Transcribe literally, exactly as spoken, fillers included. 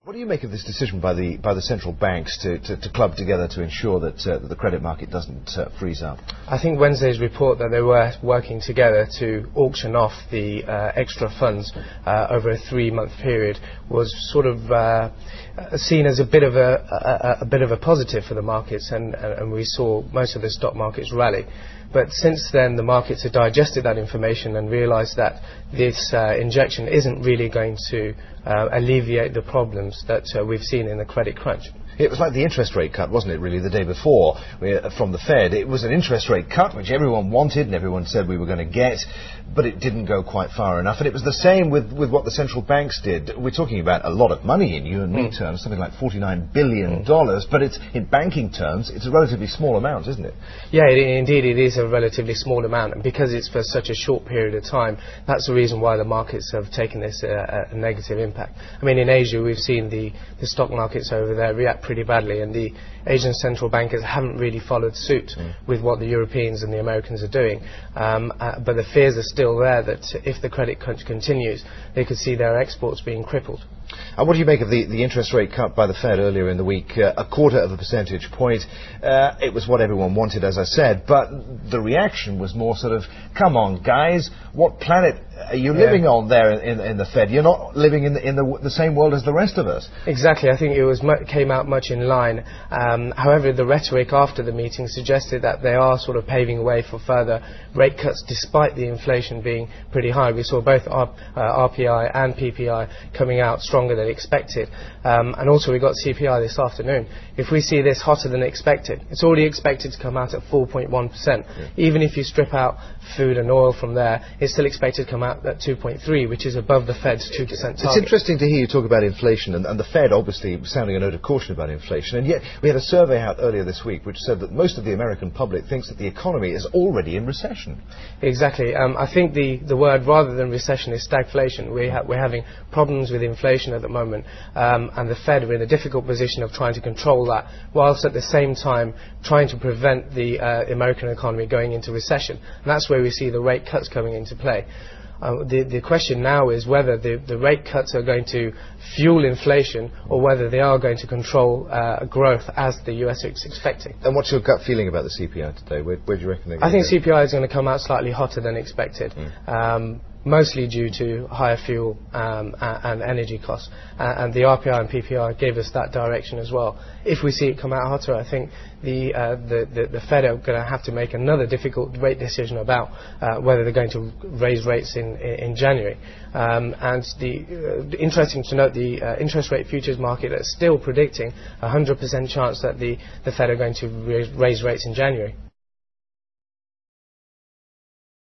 What do you make of this decision by the by the central banks to, to, to club together to ensure that, uh, that the credit market doesn't uh, freeze up? I think Wednesday's report that they were working together to auction off the uh, extra funds uh, over a three-month period was sort of uh, seen as a bit of a, a, a bit of a positive for the markets, and, and we saw most of the stock markets rally. But since then, the markets have digested that information and realised that this uh, injection isn't really going to uh, alleviate the problems that uh, we've seen in the credit crunch. It was like the interest rate cut, wasn't it, really, the day before from the Fed. It was an interest rate cut which everyone wanted and everyone said we were going to get, but it didn't go quite far enough. And it was the same with, with what the central banks did. We're talking about a lot of money in you and me mm. terms, something like forty-nine billion dollars, mm. but it's in banking terms, it's a relatively small amount, isn't it? Yeah, it, indeed, it is a relatively small amount, and because it's for such a short period of time, that's the reason why the markets have taken this uh, a negative impact. I mean, in Asia, we've seen the, the stock markets over there react pretty badly, and the Asian central bankers haven't really followed suit mm. with what the Europeans and the Americans are doing. Um, uh, but the fears are still there that if the credit crunch continues, they could see their exports being crippled. And what do you make of the, the interest rate cut by the Fed earlier in the week? Uh, a quarter of a percentage point. Uh, it was what everyone wanted, as I said, but the reaction was more sort of, come on, guys, what planet are you yeah. living on there in, in the Fed? You're not living in, the, in the, the same world as the rest of us. Exactly. I think it was mu- came out much in line. Um, however, the rhetoric after the meeting suggested that they are sort of paving the way for further rate cuts, despite the inflation being pretty high. We saw both R- uh, R P I and P P I coming out stronger than expected. Um, and also we got C P I this afternoon. If we see this hotter than expected, it's already expected to come out at four point one percent. Yeah. Even if you strip out food and oil from there, it's still expected to come out at two point three, which is above the Fed's two percent target. It's interesting to hear you talk about inflation, and, and the Fed obviously sounding a note of caution about inflation, and yet we had a survey out earlier this week which said that most of the American public thinks that the economy is already in recession. Exactly. Um, I think the, the word rather than recession is stagflation. We ha- we're having problems with inflation at the moment, um, and the Fed are in a difficult position of trying to control that, whilst at the same time trying to prevent the uh, American economy going into recession. And that's where we see the rate cuts coming into play. Uh, the, the question now is whether the, the rate cuts are going to fuel inflation or whether they are going to control uh, growth as the U S is expecting. And what's your gut feeling about the C P I today? Where, where do you reckon they're going I think to C P I is going to come out slightly hotter than expected. Mm. Um, mostly due to higher fuel um, and, and energy costs. Uh, and the R P I and P P I gave us that direction as well. If we see it come out hotter, I think the, uh, the, the, the Fed are going to have to make another difficult rate decision about uh, whether they're going to raise rates in, in, in January. Um, and the, uh, interesting to note, the uh, interest rate futures market is still predicting a one hundred percent chance that the, the Fed are going to raise, raise rates in January.